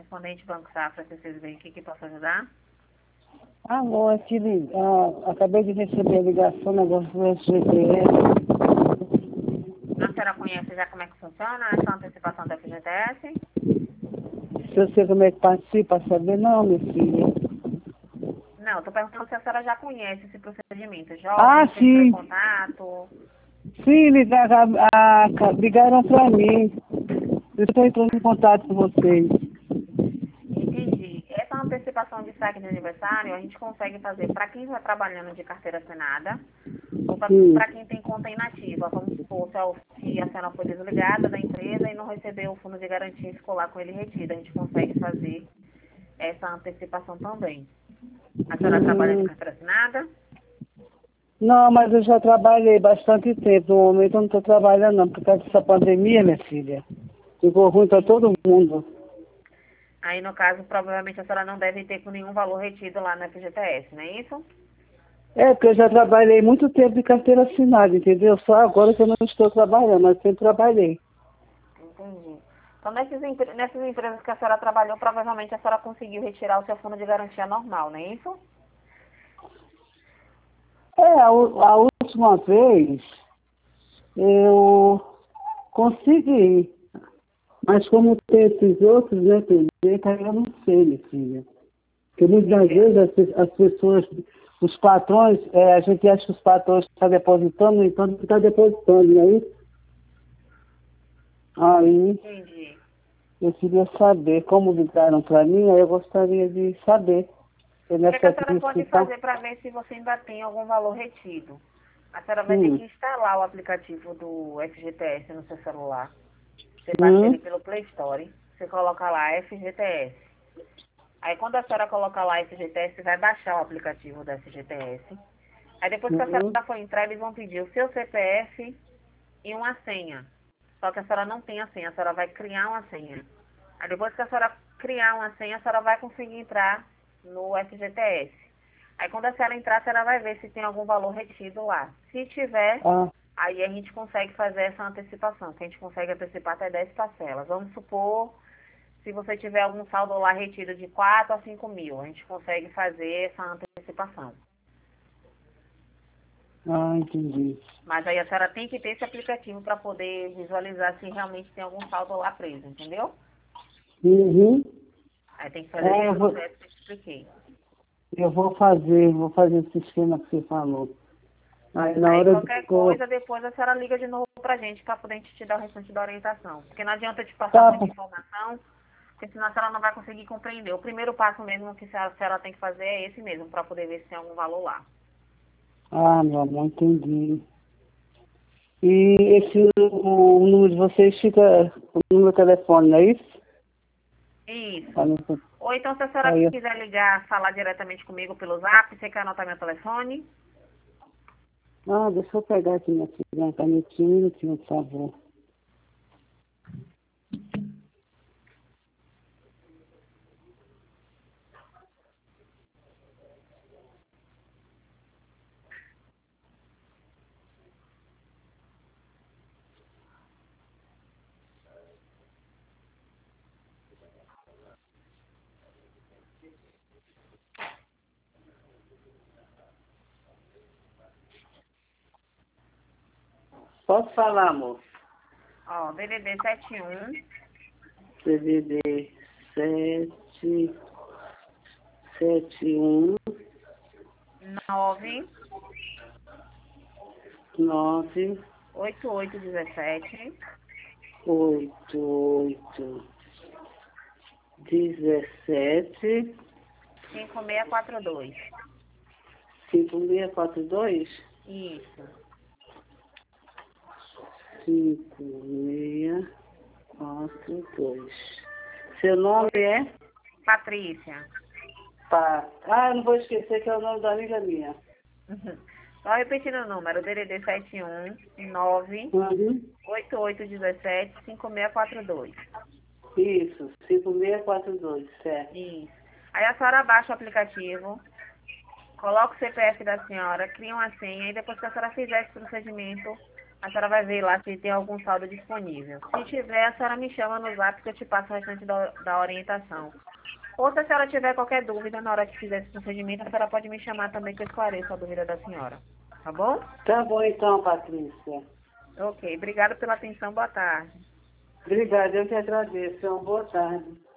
Respondente Banco Safra, CCB, o que posso ajudar? Alô, acabei de receber a ligação, negócio do FGTS. A senhora conhece já como é que funciona essa antecipação do FGTS? Se eu sei como é que participa, saber não, minha filha. Não, estou perguntando se a senhora já conhece esse procedimento. Ah, Jovem, já entrou em sim. contato. Sim, ligaram pra mim. Eu estou entrando em contato com vocês. Entendi. Essa antecipação de saque de aniversário a gente consegue fazer para quem está trabalhando de carteira assinada ou Sim. para quem tem conta inativa. Vamos supor, se a senhora foi desligada da empresa e não recebeu o fundo de garantia escolar com ele retido, a gente consegue fazer essa antecipação também. A senhora trabalha de carteira assinada? Não, mas eu já trabalhei bastante tempo. No momento eu não estou trabalhando não, por causa dessa pandemia, minha filha. Ficou ruim para todo mundo. Aí, no caso, provavelmente a senhora não deve ter com nenhum valor retido lá no FGTS, não é isso? É, porque eu já trabalhei muito tempo de carteira assinada, entendeu? Só agora que eu não estou trabalhando, mas sempre trabalhei. Entendi. Então, nessas empresas que a senhora trabalhou, provavelmente a senhora conseguiu retirar o seu fundo de garantia normal, não é isso? A última vez eu consegui, mas como tem esses outros, né, eu não sei, minha filha. Porque muitas das vezes as pessoas, os patrões, a gente acha que os patrões estão depositando, então não está depositando, não é isso? Aí Entendi. eu queria saber como ligaram para mim, aí eu gostaria de saber. Se O que é que nessa a senhora pode inscrição. fazer para ver se você ainda tem algum valor retido? A senhora vai ter que instalar o aplicativo do FGTS no seu celular. Você baixa ele pelo Play Store, você coloca lá FGTS. Aí quando a senhora coloca lá FGTS, você vai baixar o aplicativo do FGTS. Aí depois que a senhora for entrar, eles vão pedir o seu CPF e uma senha. Só que a senhora não tem a senha, a senhora vai criar uma senha. Aí depois que a senhora criar uma senha, a senhora vai conseguir entrar no FGTS. Aí quando a senhora entrar, a senhora vai ver se tem algum valor retido lá. Se tiver, aí a gente consegue fazer essa antecipação, que a gente consegue antecipar até 10 parcelas. Vamos supor, se você tiver algum saldo lá retido de 4 a 5 mil, a gente consegue fazer essa antecipação. Entendi. Mas aí a senhora tem que ter esse aplicativo para poder visualizar se realmente tem algum saldo lá preso, entendeu? Aí tem que fazer esse processo que eu te expliquei. Eu vou fazer esse esquema que você falou. Aí na Aí hora qualquer coisa, depois a senhora liga de novo pra gente para poder a gente te dar o restante da orientação. Porque não adianta te passar muita informação, porque senão a senhora não vai conseguir compreender. O primeiro passo mesmo que a senhora tem que fazer é esse mesmo, para poder ver se tem algum valor lá. meu amor, entendi. E o número de vocês fica no meu telefone, não é isso? Isso. Ou então, se a senhora quiser ligar, falar diretamente comigo pelo Zap, você quer anotar meu telefone? Deixa eu pegar aqui minha filha, uma canetinha, um minutinho, por favor. Posso falar, amor? Ó, DDD 71 CDD 771 9 9 8817 88 17 5642. 5642 Isso. 5642. Seu nome é? Patrícia. Eu não vou esquecer que é o nome da amiga minha. Só repetindo o número, DDD 71 9 8817 5642. Isso, 5642, certo. Isso. Aí a senhora baixa o aplicativo, coloca o CPF da senhora, cria uma senha e depois que a senhora fizer esse procedimento, A senhora vai ver lá se tem algum saldo disponível. Se tiver, a senhora me chama no zap que eu te passo o restante da orientação. Ou se a senhora tiver qualquer dúvida na hora que fizer esse procedimento, a senhora pode me chamar também que eu esclareço a dúvida da senhora. Tá bom? Tá bom então, Patrícia. Ok. Obrigada pela atenção. Boa tarde. Obrigada, eu que agradeço. Boa tarde.